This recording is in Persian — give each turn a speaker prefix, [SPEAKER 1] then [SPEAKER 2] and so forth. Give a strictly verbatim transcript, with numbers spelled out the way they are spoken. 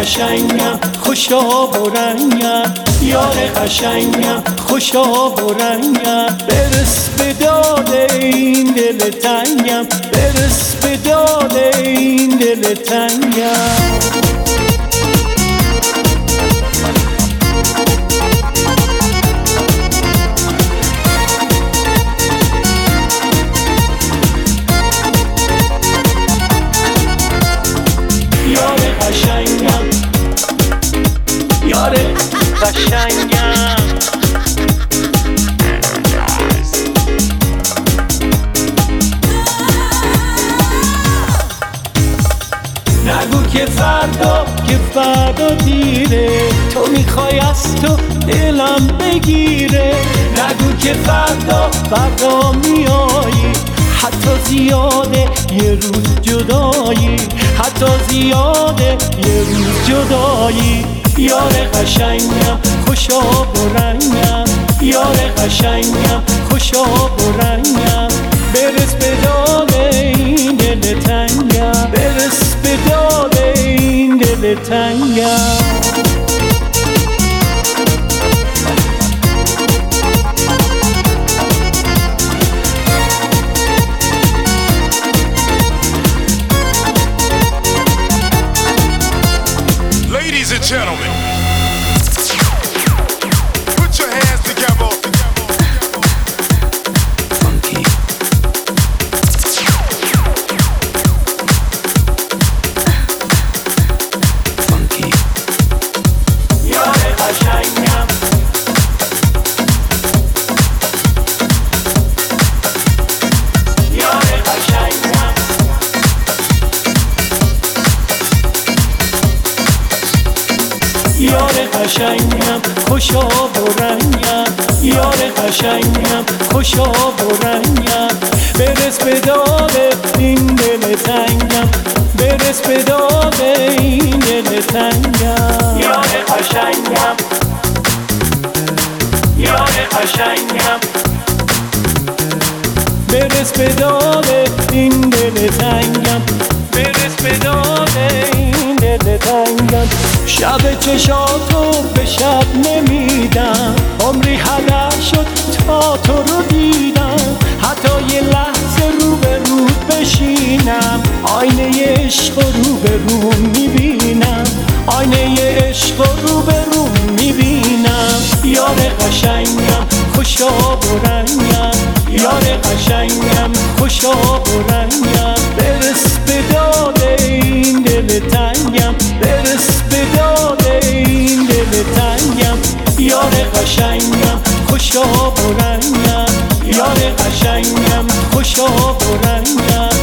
[SPEAKER 1] قشنگم خوشا و رنگم، یار قشنگم خوشا و رنگم. برس به داد این دل تنگم، برس به داد این دل تنگم. یار قشنگم نگو که فردا که فردا دیره، تو میخوای از تو دلم بگیره. نگو که فردا فردا میایی، حتی زیاده یه روز جدایی، حتی زیاده یه روز جدایی. یار قشنگم خوشا و رنگم، یار قشنگم خوشا و رنگم. برس به داد این دل تنگم، برس به داد این دل تنگم.
[SPEAKER 2] Ladies and gentlemen, put your hands together. Funky. Funky.
[SPEAKER 1] یار قشنگم یار قشنگم یار قشنگم خوشا و رنگم، یار قشنگم خوشا و رنگم. برس به داد این دل تنگم، برس به داد این دل تنگم. یار قشنگم یار قشنگم برس به داد این دل تنگم، برس به داد این دل تنگم. شب چشاتو به شب نمیدم، عمری هدر شد تا تو رو دیدم. حتی یه لحظه رو به رو بشینم، آینه عشق رو به رو میبینم، آینه عشق رو به رو میبینم. یار قشنگم خوشا و رنگم، یار قشنگم خوشا و رنگم. برس به داد این دل تنگم، برس به داد این دل تنگم. یار قشنگم خوشا و رنگم، یار قشنگم خوشا و رنگم.